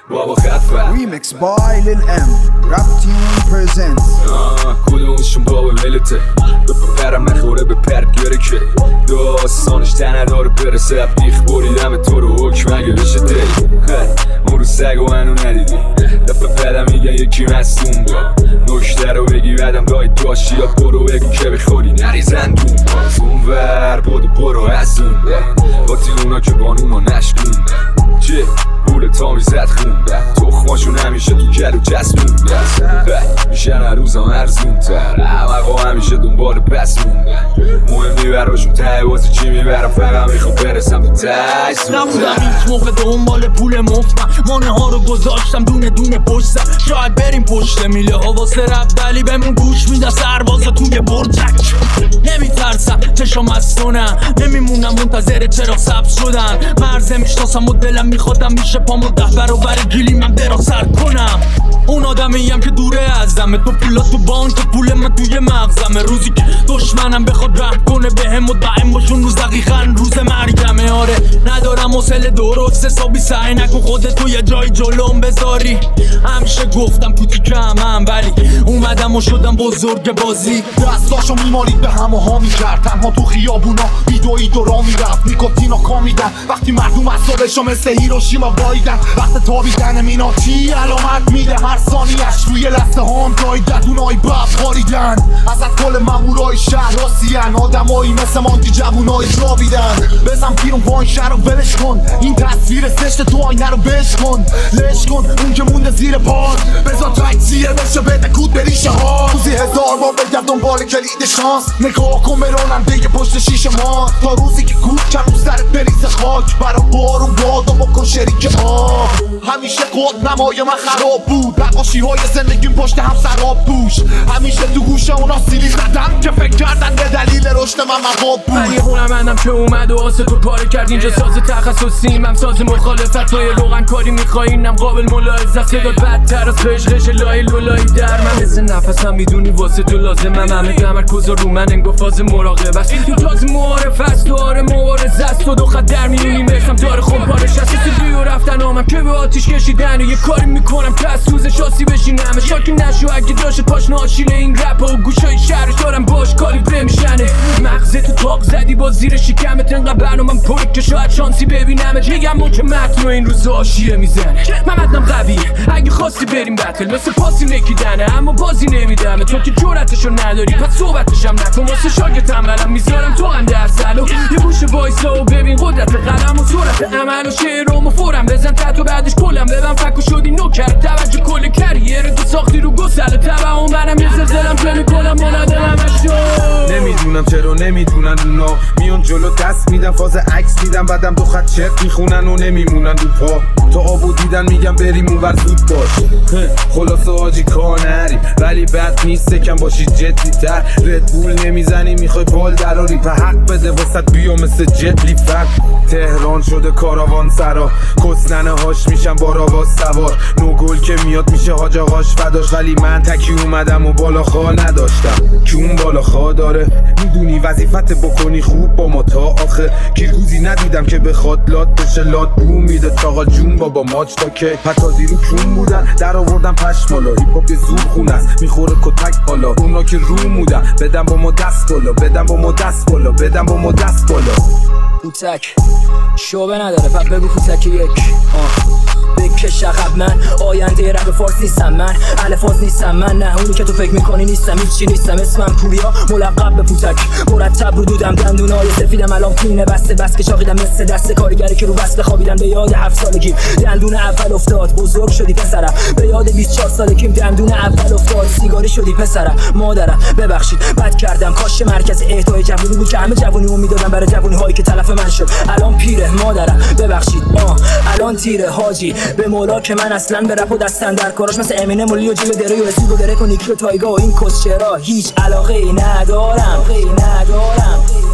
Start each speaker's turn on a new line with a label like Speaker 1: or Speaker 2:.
Speaker 1: بابا خفه
Speaker 2: Remix by Lil M Rap Team presents
Speaker 1: کدومشون بابا ولته بپرم نخوره به پرد گره که داستانش تنه داره برسه بیخ بریدم تو رو حکم اگه بشه دل اون رو سگ و منو ندیدی دفعه بدم میگن یکی مستون با نکته رو بگی بدم دایی داشتی یا برو بگو که بخوری نری زندون باز اون ور بودو برو از اون با اونا که بانونا نشکون چه پول تا میزد خونده تخماشون همیشه تو گلو جسمون میشن هر روزم ارزون تر عمقا همیشه دنبال پس موندن مهم براشون ته واسه چی میبرم فقط میخوام برسم به ته زودتر
Speaker 3: نبودم هیچ موقع دنبال پول مفتم مانه ها رو گذاشتم دونه دونه پشتم شاید بریم پشت میله ها واسه رب دلی بهمون گوش میدن سربازا توی برجک نمیترسم چشام از تونم نمیمونم منتظر چرا سبز شدن مرزه میشناسم و دلم میخوادم میشه پامو 10 برابر گلیمم درا سر کنم اون آدمیم که دوره ازمه تو پولا تو بانک پول من توی مغزمه روزی که دشمنم بخواد رحم کنه بهم مطمئن باشون روز دقیقاً روز مرگمه آره ندارم حوصله درست حسابی سعی نکن خودت تو یه جای جلوم بذاری همیشه گفتم تو تیکم ولی اومدم و شدم بزرگ بازی
Speaker 4: دستاشو میمالید به هم و ها میکرد تنها تو خیابونا ویدئویی دورا میرفت نیکوتینا کامیدن وقتی مردم اصابشو مثل هیروشیما بایدن وقت تابیدن مینا چی علامت میده هر ثانیش روی لسته هام جای ددونای بب خاریدن ازت کل مامورای شهر راسیان آدمایی مثل مانتی جوونای جاویدن بزن بیرون با این شهر رو ولش کن این تصویر زشت تو آینه رو بش کن لش کن اون که مونده زیر پاد بذار تکسیه بشه بده کود بریشه ها روزی 1000 بار بگرد دنبال کلید شانس نگاه کن به راننده پشت شیشه ما تا روزی که کود کن رو سرت بریزه خاک برا بارون باد و بکن شریک آب همیشه قد نمای من خراب بود نقاشی های زندگیم پشت هم سراب پوش همیشه تو گوشه اونا سیلی زدم که فکر کردن یه دلیل رشد من مواد بود
Speaker 3: یه هنرمندم که اومد و واسه تو کار کرد اینجا ساز تخصصیم هم ساز مخالفت توی روغن کاری میخوای اینم قابل ملاحظه صدات بدتر از قشقش لای لولایی در من مثل نفسم میدونی واسه تو لازمم همه تمرکز رو من انگار فاز مراقبه است تو تازه معارف است داره مبارزه است تو دو خط در میونی مثلم داره خون پارش است دیو رفتن آمم که به آتیش کشیدن و یه کاری میکنم که از سوز شاسی بشینم شاکی نشو اگه داشت پاش ناشیل این رپ و گوشای شهرش دارم باش کالیبره میشنه مغزه تو تاق زدی با زیر شکمت انقدر برنامم پره که شاید شانسی ببینمت میگم اون که متن و این روز آشیه میزنه ممدنم قوی اگه خواستی بریم بتل مثل پاسی نکیدنه اما بازی نمیدمه تو که جرأتشو نداری پس صحبتشم نکن واسه شاگرد تنبلم میذارم تو هم درسل و یه گوشه وایسا و ببین قدرت قلم و سرعت عمل و شعرام و فرم بزن تحت و بعدش کلم ببن فکو شدی نوکر توجه کل کریر تو ساختی رو گسل تبع و منم یه زلزلم که میکنم منادم همشو
Speaker 5: نمیدونم چرا نمیدونن اونا میون جلو دست میدن فاز عکس میدن بعدم دو خط چرت میخونن و نمیمونن رو پا تو آبو دیدن میگم بریم اونور زود باش خلاصه آجی کار نریم ولی بد نیست کم باشید جدی تر ردبول نمیزنی میخوای بال دراری په حق بده واسط بیا مثل جت لیفت تهران شده کاروان سرا کسننه هاش میشن باراواز سوار نوگل که میاد میشه حاج آقاش فداش ولی من تکی اومدم و بالا خواه نداشتم که اون بالا خواه داره میدونی وظیفت بکنی خوب با ما تا آخه کیرگوزی ندیدم که بخواد لات بشه لات بوم میده چاقال جون بابا ماچ تا که حتی دیرو کون بودن در آوردن پشمالا هیپ هاپ یه زور خونه است میخوره کتک بالا اونا که رو مودن بدن با ما دست بالا بدن با ما دست بالا بدن با ما دست بالا
Speaker 6: فوتک شعبه نداره پس بگو فوتک یک بکش عقب من آینده رپ فارس نیستم من الفاظ نیستم من نه اونی که تو فکر میکنی نیستم هیچی نیستم اسمم پوریا ملقب به فوتک مرتب رو دودم دندونای سفیدم الان پینه بسته بس که چاقیدم مثل دست کارگری که رو بسته خوابیدم به یاد 7 سالگی دندون اول افتاد بزرگ شدی پسرم به یاد 24 سالگیم دندون اول افتاد سیگاری شدی پسرم مادرم ببخشید بد کردم کاش مرکز اهدای جوونی بود که همه جوونی امید دادم برای جوونی هایی که تلف من شد الان پیره مادرم ببخشید الان تیره حاجی به مولا که من اصلا به رپ و دستن در کاراش مثل امینم و لیو جیل دری و اسیب و درک و نیکی و تایگا و این کس چرا هیچ علاقه ای ندارم